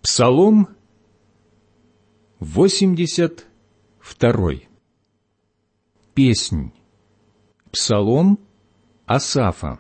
Псалом 82. Песнь. Псалом Асафа.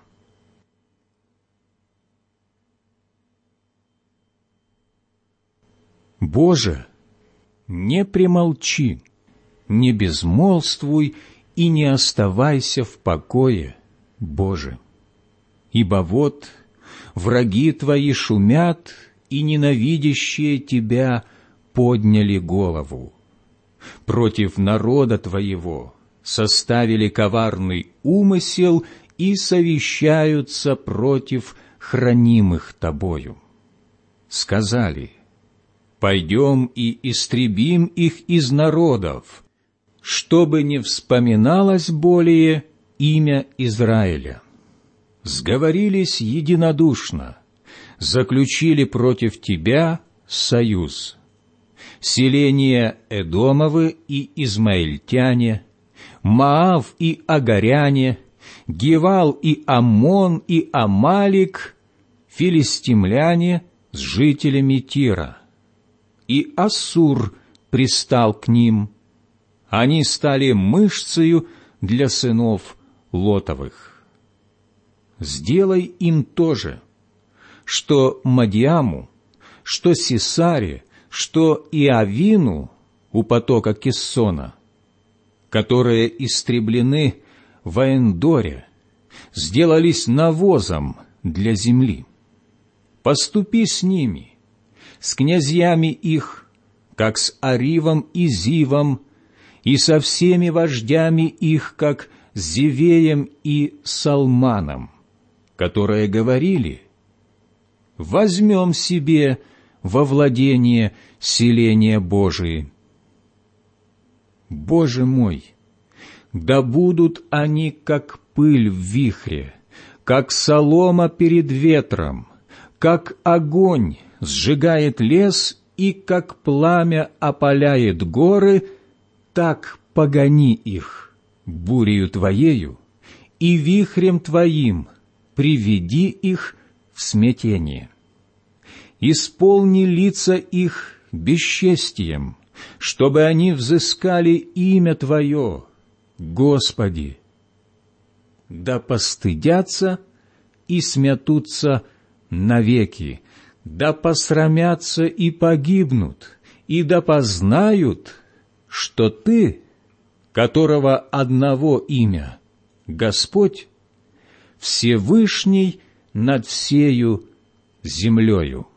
Боже, не премолчи, не безмолвствуй и не оставайся в покое, Боже. Ибо вот враги Твои шумят, и ненавидящие Тебя подняли голову. Против народа Твоего составили коварный умысел и совещаются против хранимых Тобою. Сказали: пойдем и истребим их из народов, чтобы не вспоминалось более имя Израиля. Сговорились единодушно, заключили против Тебя союз. Селения Эдомовы и Измаильтяне, Моав и Агаряне, Гевал и Аммон и Амалик, филистимляне с жителями Тира. И Ассур пристал к ним. Они стали мышцею для сынов Лотовых. Сделай им то же, что Мадиаму, что Сисаре, что Иавину у потока Киссона, которые истреблены в Эндоре, сделались навозом для земли. Поступи с ними, с князьями их, как с Аривом и Зивом, и со всеми вождями их, как с Зевеем и Салманом, которые говорили: возьмем себе во владение селения Божии. Боже мой, да будут они, как пыль в вихре, как солома перед ветром, как огонь сжигает лес и как пламя опаляет горы, так погони их бурею Твоею, и вихрем Твоим приведи их в смятение. Исполни лица их бесчестием, чтобы они взыскали имя Твое, Господи. Да постыдятся и смятутся навеки, да посрамятся и погибнут, и да познают, что Ты, которого одного имя, Господь, Всевышний над всею землею.